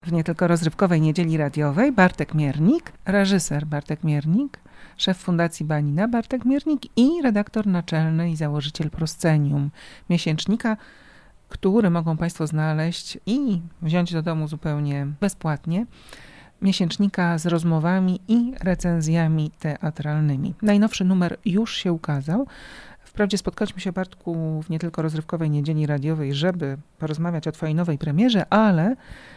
W nie tylko rozrywkowej niedzieli radiowej Bartek Miernik, reżyser Bartek Miernik, szef Fundacji Banina Bartek Miernik i redaktor naczelny i założyciel Proscenium, miesięcznika, który mogą Państwo znaleźć i wziąć do domu zupełnie bezpłatnie. Miesięcznika z rozmowami i recenzjami teatralnymi. Najnowszy numer już się ukazał. Wprawdzie spotkaliśmy się, Bartku, w nie tylko rozrywkowej niedzieli radiowej, żeby porozmawiać o Twojej nowej premierze, ale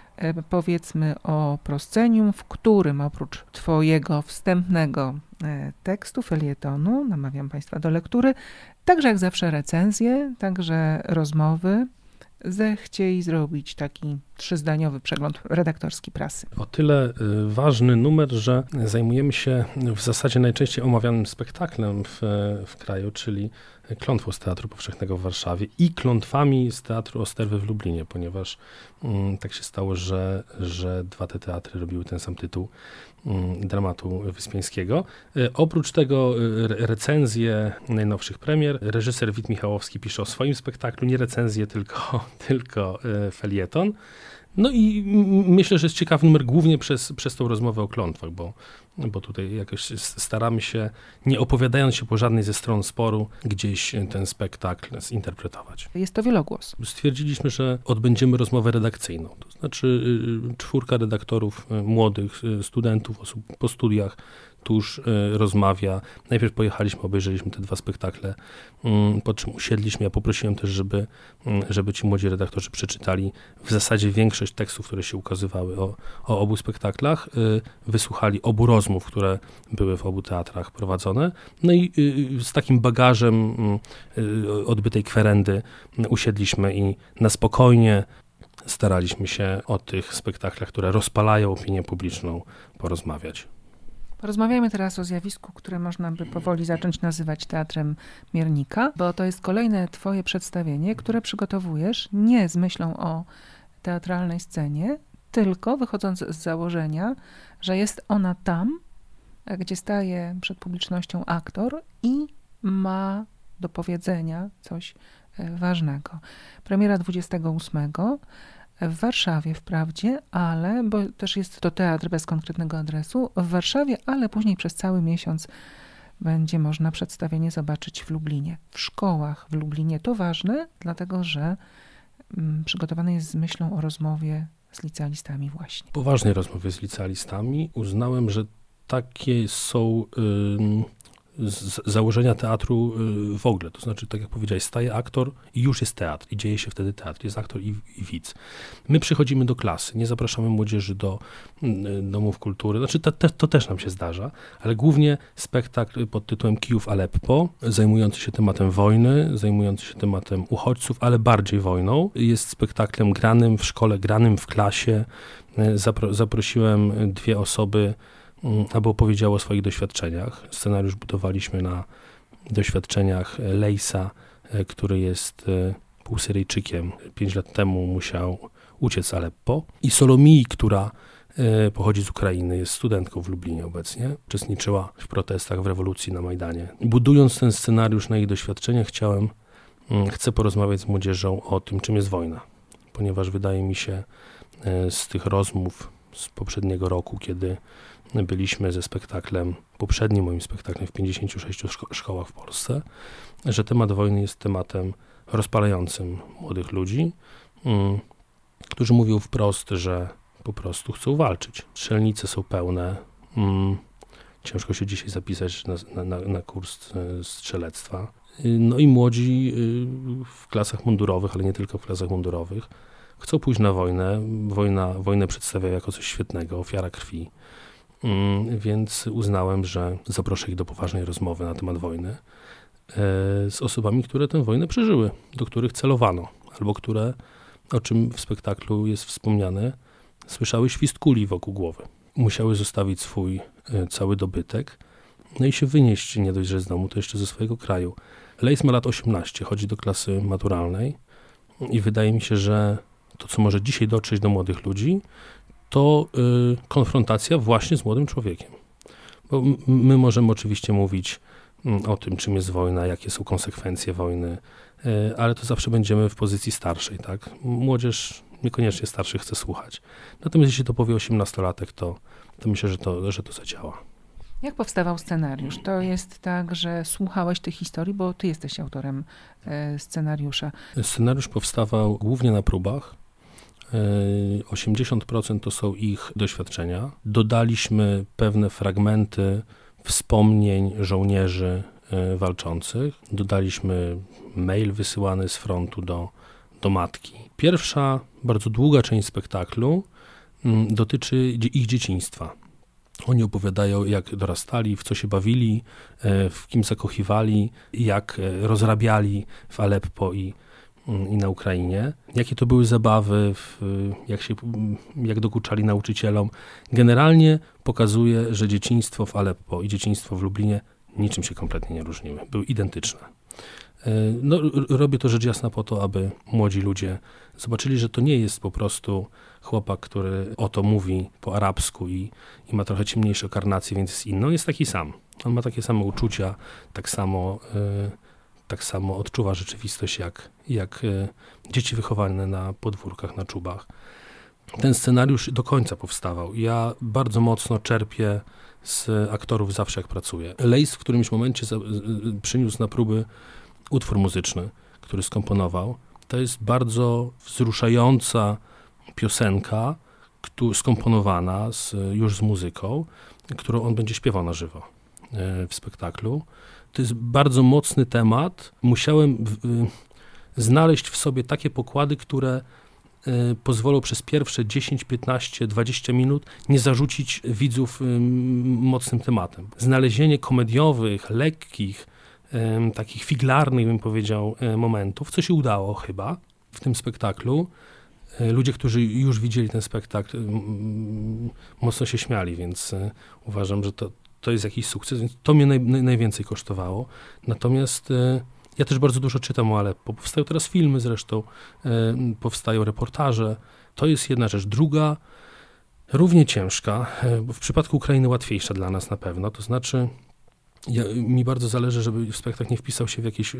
powiedzmy o Proscenium, w którym oprócz Twojego wstępnego tekstu, felietonu, namawiam Państwa do lektury, także jak zawsze recenzje, także rozmowy, zechcieli zrobić taki 3-zdaniowy przegląd redaktorski prasy. O tyle ważny numer, że zajmujemy się w zasadzie najczęściej omawianym spektaklem w kraju, czyli Klątwą z Teatru Powszechnego w Warszawie i Klątwami z Teatru Osterwy w Lublinie, ponieważ tak się stało, że dwa te teatry robiły ten sam tytuł dramatu Wyspiańskiego. Oprócz tego recenzje najnowszych premier. Reżyser Wit Michałowski pisze o swoim spektaklu, nie recenzję, tylko felieton. No i myślę, że jest ciekawy numer głównie przez tą rozmowę o klątwach, bo tutaj jakoś staramy się, nie opowiadając się po żadnej ze stron sporu, gdzieś ten spektakl zinterpretować. Jest to wielogłos. Stwierdziliśmy, że odbędziemy rozmowę redakcyjną, to znaczy 4 redaktorów, młodych studentów, osób po studiach, tuż rozmawia. Najpierw pojechaliśmy, obejrzeliśmy te 2 spektakle, po czym usiedliśmy. Ja poprosiłem też, żeby ci młodzi redaktorzy przeczytali w zasadzie większość tekstów, które się ukazywały o obu spektaklach, wysłuchali obu rozmów, które były w obu teatrach prowadzone. No i z takim bagażem odbytej kwerendy usiedliśmy i na spokojnie staraliśmy się o tych spektaklach, które rozpalają opinię publiczną, porozmawiać. Porozmawiajmy teraz o zjawisku, które można by powoli zacząć nazywać Teatrem Miernika, bo to jest kolejne Twoje przedstawienie, które przygotowujesz nie z myślą o teatralnej scenie, tylko wychodząc z założenia, że jest ona tam, gdzie staje przed publicznością aktor i ma do powiedzenia coś ważnego. Premiera 28 w Warszawie wprawdzie, ale, bo też jest to teatr bez konkretnego adresu, w Warszawie, ale później przez cały miesiąc będzie można przedstawienie zobaczyć w Lublinie, w szkołach w Lublinie. To ważne, dlatego że przygotowane jest z myślą o rozmowie z licealistami właśnie. Poważnej rozmowie z licealistami. Uznałem, że takie są założenia teatru w ogóle. To znaczy, tak jak powiedziałeś, staje aktor i już jest teatr i dzieje się wtedy teatr. Jest aktor i widz. My przychodzimy do klasy, nie zapraszamy młodzieży do domów kultury. Znaczy, to też nam się zdarza, ale głównie spektakl pod tytułem Kijów Aleppo, zajmujący się tematem wojny, zajmujący się tematem uchodźców, ale bardziej wojną. Jest spektaklem granym w szkole, granym w klasie. Zaprosiłem 2 osoby, aby opowiedziało o swoich doświadczeniach. Scenariusz budowaliśmy na doświadczeniach Lejsa, który jest półsyryjczykiem. 5 lat temu musiał uciec z Aleppo. I Solomii, która pochodzi z Ukrainy, jest studentką w Lublinie obecnie. Uczestniczyła w protestach, w rewolucji na Majdanie. Budując ten scenariusz na ich doświadczeniach, chcę porozmawiać z młodzieżą o tym, czym jest wojna. Ponieważ wydaje mi się z tych rozmów z poprzedniego roku, kiedy byliśmy ze spektaklem, poprzednim moim spektaklem w 56 szkołach w Polsce, że temat wojny jest tematem rozpalającym młodych ludzi, którzy mówią wprost, że po prostu chcą walczyć. Strzelnice są pełne. Ciężko się dzisiaj zapisać na kurs strzelectwa. No i młodzi w klasach mundurowych, ale nie tylko w klasach mundurowych, chcą pójść na wojnę. Wojnę przedstawiają jako coś świetnego, ofiara krwi. Więc uznałem, że zaproszę ich do poważnej rozmowy na temat wojny z osobami, które tę wojnę przeżyły, do których celowano, albo które, o czym w spektaklu jest wspomniane, słyszały świst kuli wokół głowy. Musiały zostawić swój cały dobytek, no i się wynieść nie dość, że z domu, to jeszcze ze swojego kraju. Lejs ma lat 18, chodzi do klasy maturalnej i wydaje mi się, że to, co może dzisiaj dotrzeć do młodych ludzi, to konfrontacja właśnie z młodym człowiekiem. Bo my możemy oczywiście mówić o tym, czym jest wojna, jakie są konsekwencje wojny, ale to zawsze będziemy w pozycji starszej, tak? Młodzież niekoniecznie starszy chce słuchać. Natomiast jeśli to powie 18-latek, to myślę, że to zadziała. Jak powstawał scenariusz? To jest tak, że słuchałeś tych historii, bo ty jesteś autorem scenariusza. Scenariusz powstawał głównie na próbach. 80% to są ich doświadczenia. Dodaliśmy pewne fragmenty wspomnień żołnierzy walczących. Dodaliśmy mail wysyłany z frontu do matki. Pierwsza, bardzo długa część spektaklu dotyczy ich dzieciństwa. Oni opowiadają, jak dorastali, w co się bawili, w kim zakochiwali, jak rozrabiali w Aleppo i na Ukrainie, jakie to były zabawy, jak dokuczali nauczycielom. Generalnie pokazuje, że dzieciństwo w Aleppo i dzieciństwo w Lublinie niczym się kompletnie nie różniły. Były identyczne. No, robię to rzecz jasna po to, aby młodzi ludzie zobaczyli, że to nie jest po prostu chłopak, który oto mówi po arabsku i ma trochę ciemniejsze karnacje, więc jest inny. On jest taki sam. On ma takie same uczucia, tak samo odczuwa rzeczywistość jak dzieci wychowane na podwórkach, na czubach. Ten scenariusz do końca powstawał. Ja bardzo mocno czerpię z aktorów zawsze, jak pracuję. Lejs w którymś momencie przyniósł na próby utwór muzyczny, który skomponował. To jest bardzo wzruszająca piosenka, skomponowana już z muzyką, którą on będzie śpiewał na żywo w spektaklu. To jest bardzo mocny temat. Musiałem znaleźć w sobie takie pokłady, które pozwolą przez pierwsze 10, 15, 20 minut nie zarzucić widzów mocnym tematem. Znalezienie komediowych, lekkich, takich figlarnych, bym powiedział, momentów, co się udało chyba w tym spektaklu. Ludzie, którzy już widzieli ten spektakl, mocno się śmiali, więc uważam, że to jest jakiś sukces, więc to mnie najwięcej kosztowało. Natomiast ja też bardzo dużo czytam o Aleppo. Powstają teraz filmy zresztą, powstają reportaże. To jest jedna rzecz. Druga, równie ciężka, bo w przypadku Ukrainy łatwiejsza dla nas na pewno, to znaczy mi bardzo zależy, żeby spektakl nie wpisał się w jakieś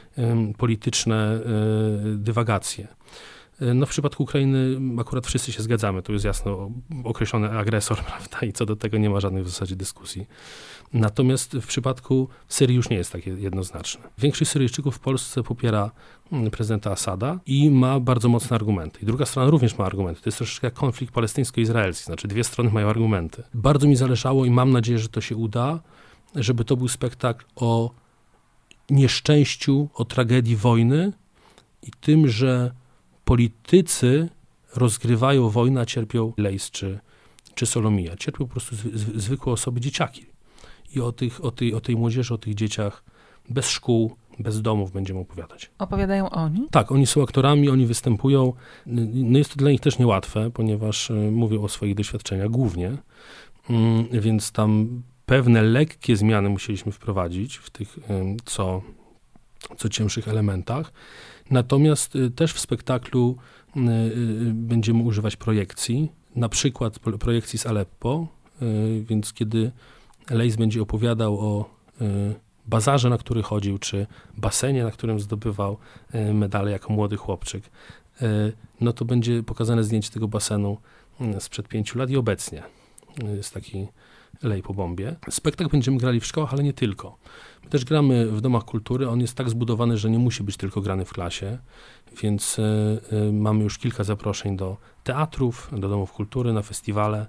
polityczne dywagacje. No w przypadku Ukrainy akurat wszyscy się zgadzamy, to jest jasno określony agresor, prawda, i co do tego nie ma żadnej w zasadzie dyskusji. Natomiast w przypadku Syrii już nie jest takie jednoznaczne. Większość Syryjczyków w Polsce popiera prezydenta Asada i ma bardzo mocne argumenty. I druga strona również ma argumenty. To jest troszeczkę jak konflikt palestyńsko-izraelski, znaczy dwie strony mają argumenty. Bardzo mi zależało i mam nadzieję, że to się uda, żeby to był spektakl o nieszczęściu, o tragedii wojny i tym, że politycy rozgrywają wojnę, a cierpią Lejs czy Solomija. Cierpią po prostu zwykłe osoby, dzieciaki. I o tej młodzieży, o tych dzieciach bez szkół, bez domów będziemy opowiadać. Opowiadają oni? Tak, oni są aktorami, oni występują. No jest to dla nich też niełatwe, ponieważ mówią o swoich doświadczeniach głównie, więc tam pewne lekkie zmiany musieliśmy wprowadzić w tych co cięższych elementach. Natomiast też w spektaklu będziemy używać projekcji, na przykład projekcji z Aleppo, więc kiedy Lejs będzie opowiadał o bazarze, na który chodził, czy basenie, na którym zdobywał medale jako młody chłopczyk, no to będzie pokazane zdjęcie tego basenu sprzed 5 lat i obecnie. Jest taki Lej po bombie. Spektakl będziemy grali w szkołach, ale nie tylko. My też gramy w domach kultury. On jest tak zbudowany, że nie musi być tylko grany w klasie, więc mamy już kilka zaproszeń do teatrów, do domów kultury, na festiwale,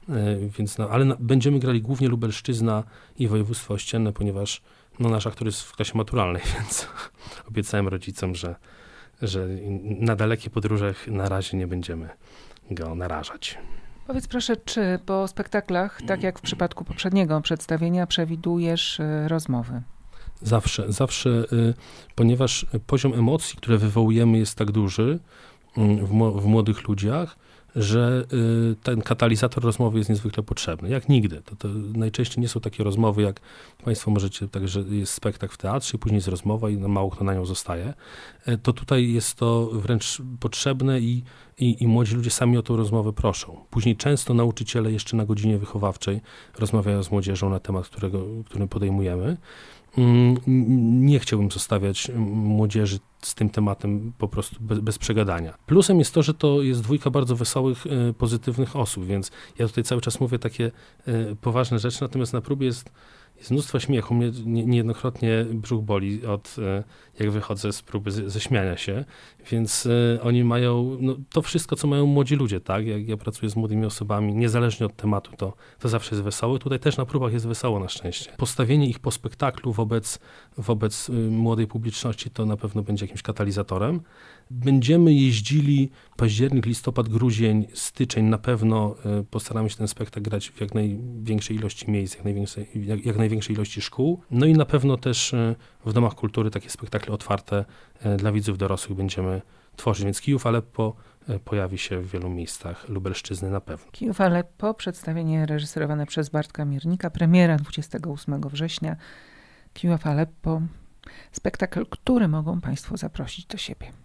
ale będziemy grali głównie Lubelszczyzna i województwo ościenne, ponieważ nasz aktor jest w klasie maturalnej, więc obiecałem rodzicom, że na dalekie podróże na razie nie będziemy go narażać. Powiedz proszę, czy po spektaklach, tak jak w przypadku poprzedniego przedstawienia, przewidujesz rozmowy? Zawsze, ponieważ poziom emocji, które wywołujemy, jest tak duży w młodych ludziach, że ten katalizator rozmowy jest niezwykle potrzebny. Jak nigdy. To najczęściej nie są takie rozmowy, jak Państwo możecie, także jest spektakl w teatrze i później jest rozmowa i mało kto na nią zostaje. To tutaj jest to wręcz potrzebne i młodzi ludzie sami o tą rozmowę proszą. Później często nauczyciele jeszcze na godzinie wychowawczej rozmawiają z młodzieżą na temat, który podejmujemy. nie chciałbym zostawiać młodzieży z tym tematem po prostu bez przegadania. Plusem jest to, że to jest dwójka bardzo wesołych, pozytywnych osób, więc ja tutaj cały czas mówię takie poważne rzeczy, natomiast na próbie jest mnóstwo śmiechu. Mnie niejednokrotnie brzuch boli jak wychodzę z próby ze śmiania się, więc oni mają to wszystko, co mają młodzi ludzie, tak? Jak ja pracuję z młodymi osobami, niezależnie od tematu, to zawsze jest wesołe. Tutaj też na próbach jest wesoło na szczęście. Postawienie ich po spektaklu wobec młodej publiczności to na pewno będzie jakimś katalizatorem. Będziemy jeździli październik, listopad, grudzień, styczeń, na pewno postaramy się ten spektakl grać w jak największej ilości miejsc, jak największej ilości szkół. No i na pewno też w domach kultury takie spektakle otwarte dla widzów dorosłych będziemy tworzyć, więc Kijów Aleppo pojawi się w wielu miejscach Lubelszczyzny na pewno. Kijów Aleppo, przedstawienie reżyserowane przez Bartka Miernika, premiera 28 września. Kijów Aleppo, spektakl, który mogą Państwo zaprosić do siebie.